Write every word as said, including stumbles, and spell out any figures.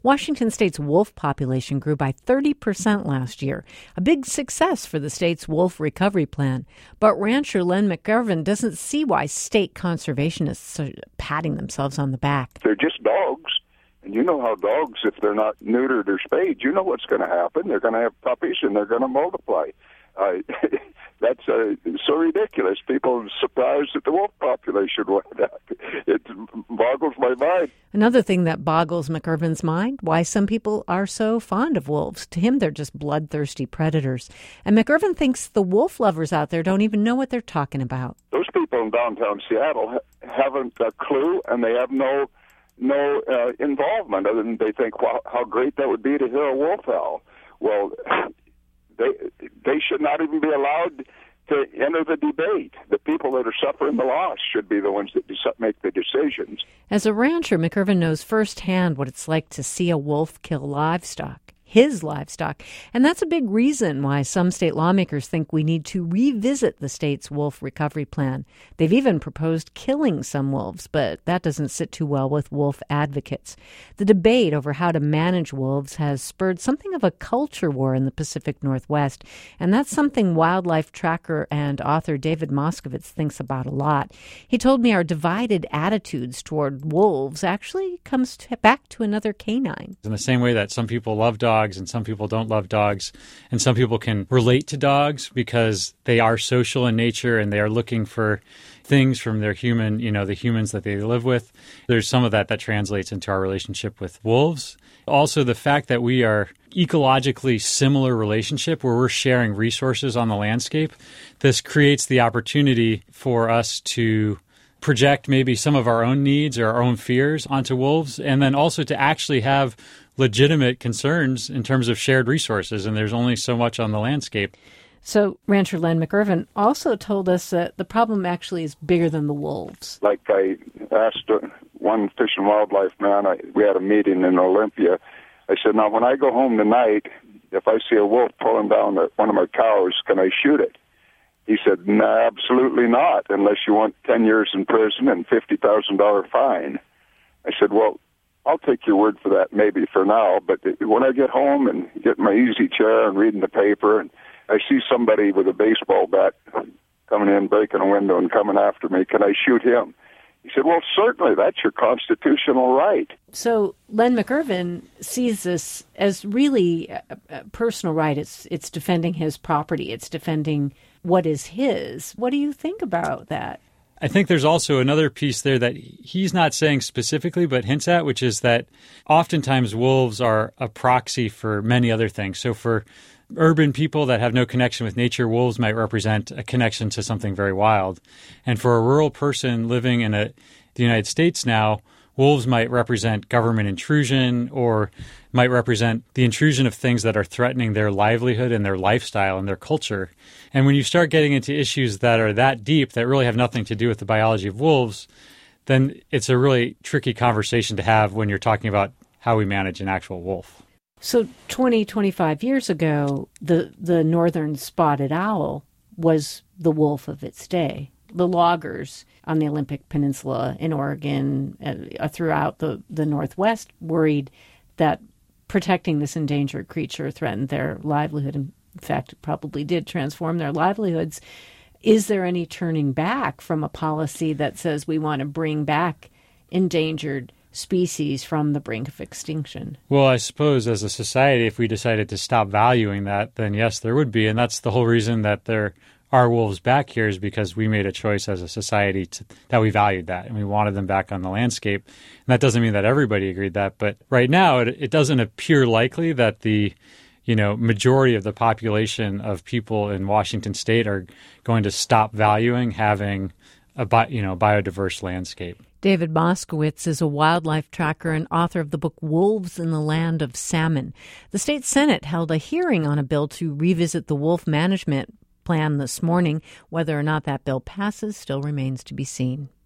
Washington state's wolf population grew by thirty percent last year, a big success for the state's wolf recovery plan. But rancher Len McGurven doesn't see why state conservationists are patting themselves on the back. They're just dogs. And you know how dogs, if they're not neutered or spayed, you know what's going to happen. They're going to have puppies and they're going to multiply. Uh, that's uh, so ridiculous. People are surprised that the wolf population went up. It boggles my mind. Another thing that boggles McGurven's mind, why some people are so fond of wolves. To him, they're just bloodthirsty predators. And McGurven thinks the wolf lovers out there don't even know what they're talking about. Those people in downtown Seattle ha- haven't a clue, and they have no no uh, involvement other than they think, well, how great that would be to hear a wolf howl. Well, they they should not even be allowed to enter the debate. The people that are suffering the loss should be the ones that dec- make the decisions. As a rancher, McGurven knows firsthand what it's like to see a wolf kill livestock. His livestock. And that's a big reason why some state lawmakers think we need to revisit the state's wolf recovery plan. They've even proposed killing some wolves, but that doesn't sit too well with wolf advocates. The debate over how to manage wolves has spurred something of a culture war in the Pacific Northwest, and that's something wildlife tracker and author David Moskowitz thinks about a lot. He told me our divided attitudes toward wolves actually comes to, back to another canine. In the same way that some people love dogs, and some people don't love dogs, and some people can relate to dogs because they are social in nature and they are looking for things from their human, you know, the humans that they live with. There's some of that that translates into our relationship with wolves. Also, the fact that we are ecologically similar relationship where we're sharing resources on the landscape, this creates the opportunity for us to project maybe some of our own needs or our own fears onto wolves, and then also to actually have legitimate concerns in terms of shared resources, and there's only so much on the landscape. So rancher Len McGurven also told us that the problem actually is bigger than the wolves. Like I asked one Fish and Wildlife man, I, we had a meeting in Olympia, I said, now when I go home tonight, if I see a wolf pulling down one of my cows, can I shoot it? He said, no, absolutely not, unless you want ten years in prison and fifty thousand dollars fine. I said, well, I'll take your word for that maybe for now, but when I get home and get in my easy chair and reading the paper and I see somebody with a baseball bat coming in, breaking a window and coming after me, can I shoot him? He said, well, certainly, that's your constitutional right. So Len McGurven sees this as really a, a personal right. It's it's defending his property. It's defending what is his. What do you think about that? I think there's also another piece there that he's not saying specifically, but hints at, which is that oftentimes wolves are a proxy for many other things. So for urban people that have no connection with nature, wolves might represent a connection to something very wild. And for a rural person living in a, the United States now, wolves might represent government intrusion or might represent the intrusion of things that are threatening their livelihood and their lifestyle and their culture. And when you start getting into issues that are that deep, that really have nothing to do with the biology of wolves, then it's a really tricky conversation to have when you're talking about how we manage an actual wolf. So twenty, twenty-five years ago, the, the northern spotted owl was the wolf of its day. The loggers on the Olympic Peninsula in Oregon, uh, throughout the, the Northwest, worried that protecting this endangered creature threatened their livelihood. In fact, it probably did transform their livelihoods. Is there any turning back from a policy that says we want to bring back endangered species from the brink of extinction? Well, I suppose as a society, if we decided to stop valuing that, then yes, there would be. And that's the whole reason that there are wolves back here, is because we made a choice as a society to, that we valued that and we wanted them back on the landscape. And that doesn't mean that everybody agreed that. But right now, it, it doesn't appear likely that the you know, majority of the population of people in Washington state are going to stop valuing having a bi- you know, biodiverse landscape. David Moskowitz is a wildlife tracker and author of the book Wolves in the Land of Salmon. The state Senate held a hearing on a bill to revisit the wolf management plan this morning. Whether or not that bill passes still remains to be seen.